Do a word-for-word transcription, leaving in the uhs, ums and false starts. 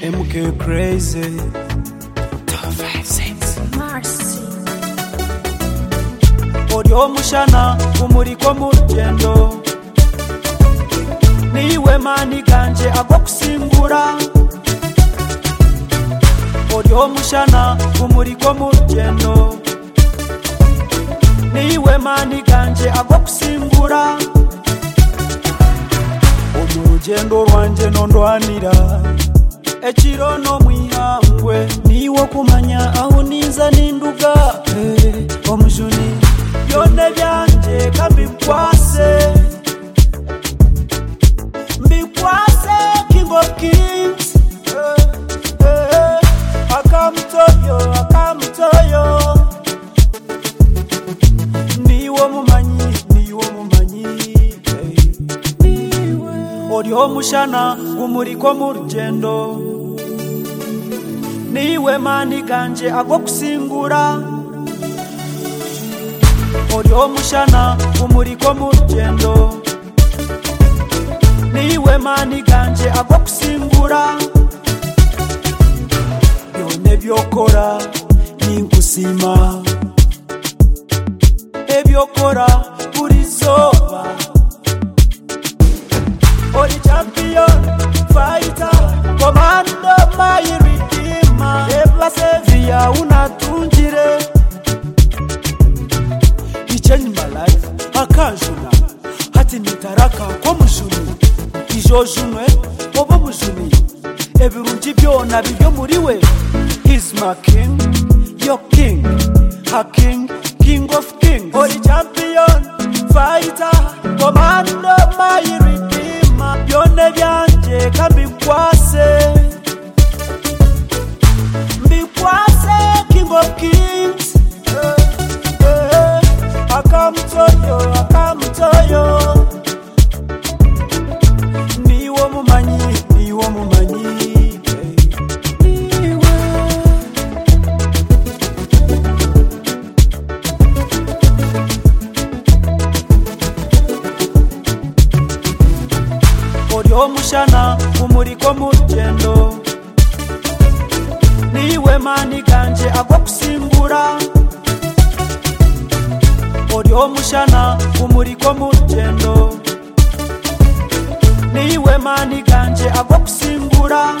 M K Crazy Marcy Oryo mushana umuriko mu rugendo niwe mani ganje agwa kusimbura Oryo mushana umuriko mu rugendo niwe mani ganje agwa kusimbura Urugendo rwanje nondwanira Echiro no mwihangwe niwo kumanya aho niza ninduga hey, omujuni byone byanje kambikwase mbikwase king of kings hey, hey, akamtoyo akamtoyo niwo mumanyi niwo mumanyi hey. Oryo mushana umuriko mu rugendo niwe mani ganje agwa kusimbura Oryo mushana umuriko mu rugendo niwe mani ganje agwa kusimbura byone byokora ninkusima ebyokora buri zoba Ori champion fighter commando my redeemer Ebla sevia unatunjire He changed my life akajuna hati nitaraka kwa mujuni Ijojunwe obo mujuni Ebirungi byona bibyo muriwe He's my king, your king A king, king of kings Ori champion fighter commando my redeemer Byone byanje kambikwase Mbikwase king of kings hey, hey, akamtoyo akamtoyo niwo mumanyi niwo mumanyi hey. Niwe Oryo mushana umuriko mu rugendo niwe mani ganje agwa kusimbura Oryo mushana umuriko mu rugendo niwe mani ganje agwa kusimbura